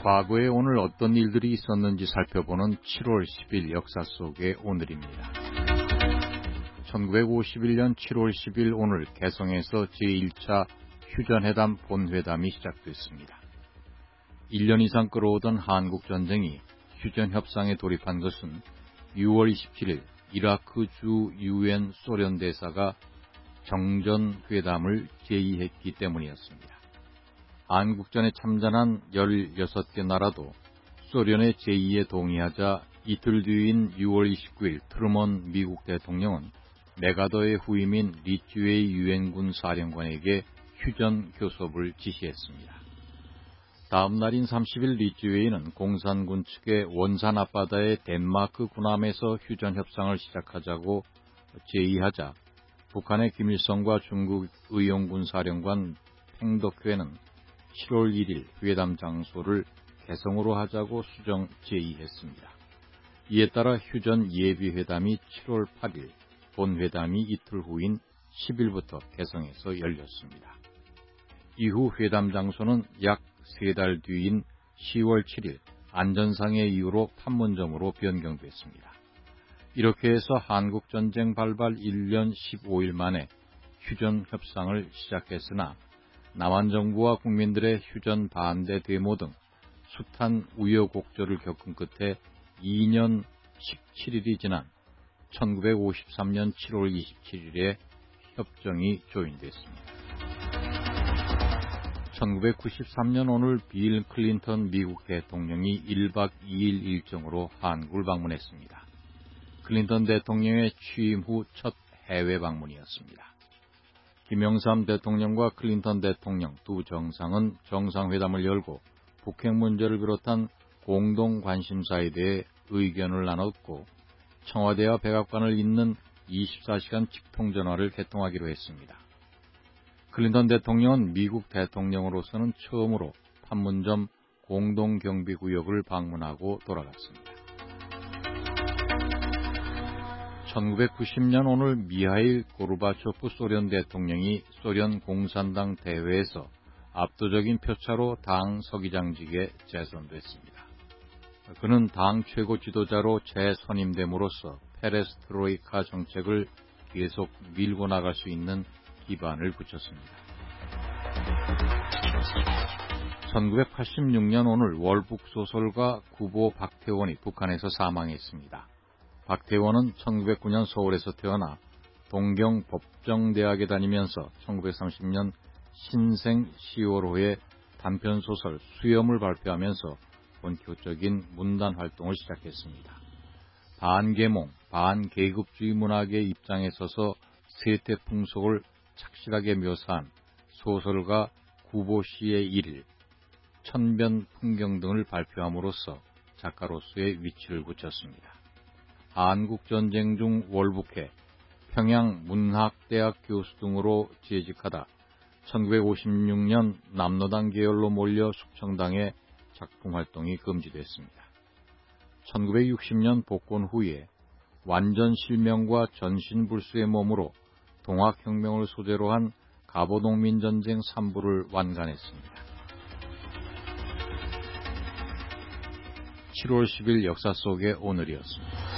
과거에 오늘 어떤 일들이 있었는지 살펴보는 7월 10일 역사 속의 오늘입니다. 1951년 7월 10일 오늘 개성에서 제1차 휴전회담 본회담이 시작됐습니다. 1년 이상 끌어오던 한국전쟁이 휴전협상에 돌입한 것은 6월 27일 이라크 주 유엔 소련 대사가 정전회담을 제의했기 때문이었습니다. 한국전에 참전한 16개 나라도 소련의 제의에 동의하자 이틀 뒤인 6월 29일 트루먼 미국 대통령은 메가더의 후임인 리쥬웨이 유엔군 사령관에게 휴전 교섭을 지시했습니다. 다음 날인 30일 리쥬웨이는 공산군 측의 원산 앞바다의 덴마크 군함에서 휴전 협상을 시작하자고 제의하자 북한의 김일성과 중국 의용군 사령관 팽덕회는 7월 1일 회담 장소를 개성으로 하자고 수정 제의했습니다. 이에 따라 휴전 예비회담이 7월 8일, 본회담이 이틀 후인 10일부터 개성에서 열렸습니다. 이후 회담 장소는 약 3달 뒤인 10월 7일 안전상의 이유로 판문점으로 변경됐습니다. 이렇게 해서 한국전쟁 발발 1년 15일 만에 휴전 협상을 시작했으나 남한 정부와 국민들의 휴전 반대 데모 등 숱한 우여곡절을 겪은 끝에 2년 17일이 지난 1953년 7월 27일에 협정이 조인됐습니다. 1993년 오늘 빌 클린턴 미국 대통령이 1박 2일 일정으로 한국을 방문했습니다. 클린턴 대통령의 취임 후 첫 해외 방문이었습니다. 김영삼 대통령과 클린턴 대통령 두 정상은 정상회담을 열고 북핵 문제를 비롯한 공동 관심사에 대해 의견을 나눴고 청와대와 백악관을 잇는 24시간 직통전화를 개통하기로 했습니다. 클린턴 대통령은 미국 대통령으로서는 처음으로 판문점 공동경비구역을 방문하고 돌아갔습니다. 1990년 오늘 미하일 고르바초프 소련 대통령이 소련 공산당 대회에서 압도적인 표차로 당 서기장직에 재선됐습니다. 그는 당 최고 지도자로 재선임됨으로써 페레스트로이카 정책을 계속 밀고 나갈 수 있는 기반을 굳혔습니다. 1986년 오늘 월북 소설가 구보 박태원이 북한에서 사망했습니다. 박태원은 1909년 서울에서 태어나 동경 법정대학에 다니면서 1930년 신생 10월호에 단편소설 수염을 발표하면서 본격적인 문단 활동을 시작했습니다. 반계몽, 반계급주의 문학의 입장에 서서 세태 풍속을 착실하게 묘사한 소설가 구보 씨의 일, 천변 풍경 등을 발표함으로써 작가로서의 위치를 굳혔습니다. 한국전쟁 중 월북해 평양문학대학 교수 등으로 재직하다 1956년 남로당 계열로 몰려 숙청당해 작품 활동이 금지됐습니다. 1960년 복권 후에 완전 실명과 전신불수의 몸으로 동학혁명을 소재로 한 갑오동민전쟁 3부를 완간했습니다. 7월 10일 역사 속의 오늘이었습니다.